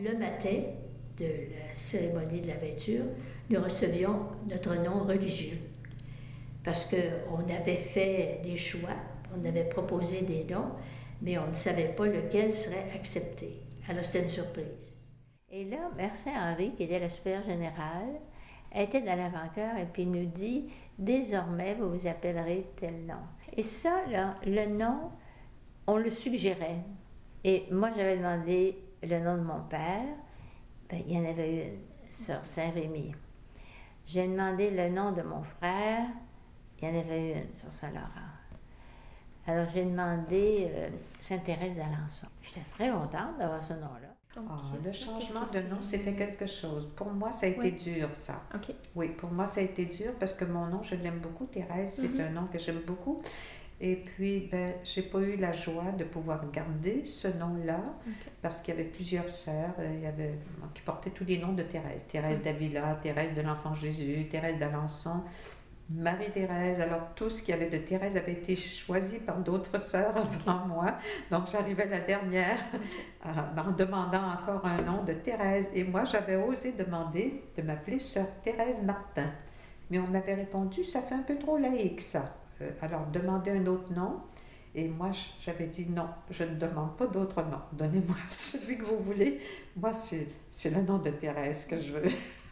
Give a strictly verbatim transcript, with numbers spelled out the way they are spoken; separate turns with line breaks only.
le matin de la cérémonie de la vêture, nous recevions notre nom religieux. Parce qu'on avait fait des choix, on avait proposé des noms, mais on ne savait pas lequel serait accepté. Alors c'était une surprise.
Et là, Mère Saint-Henri, qui était la supérieure générale, était dans l'avant-cœur et puis nous dit « Désormais, vous vous appellerez tel nom ». Et ça, là, le nom, on le suggérait. Et moi, j'avais demandé le nom de mon père. Ben, il y en avait une, Sœur Saint-Rémy. J'ai demandé le nom de mon frère. Il y en avait une, Sœur Saint-Laurent. Alors, j'ai demandé euh, Sainte-Thérèse d'Alençon. J'étais très contente d'avoir ce nom-là.
Donc, oh, le changement de nom, c'était quelque chose. Pour moi, ça a été oui. dur, ça.
Okay.
Oui, pour moi, ça a été dur parce que mon nom, je l'aime beaucoup. Thérèse, c'est mm-hmm. un nom que j'aime beaucoup. Et puis, ben, j'ai pas eu la joie de pouvoir garder ce nom-là okay. parce qu'il y avait plusieurs sœurs il y avait, qui portaient tous les noms de Thérèse. Thérèse mm-hmm. d'Avila, Thérèse de l'Enfant Jésus, Thérèse d'Alençon. Marie-Thérèse, alors tout ce qu'il y avait de Thérèse avait été choisi par d'autres sœurs avant okay. moi, donc j'arrivais la dernière euh, en demandant encore un nom de Thérèse, et moi j'avais osé demander de m'appeler Sœur Thérèse Martin, mais on m'avait répondu ça fait un peu trop laïque ça, euh, alors demandez un autre nom, et moi j'avais dit non, je ne demande pas d'autre nom, donnez-moi celui que vous voulez, moi c'est, c'est le nom de Thérèse que je veux.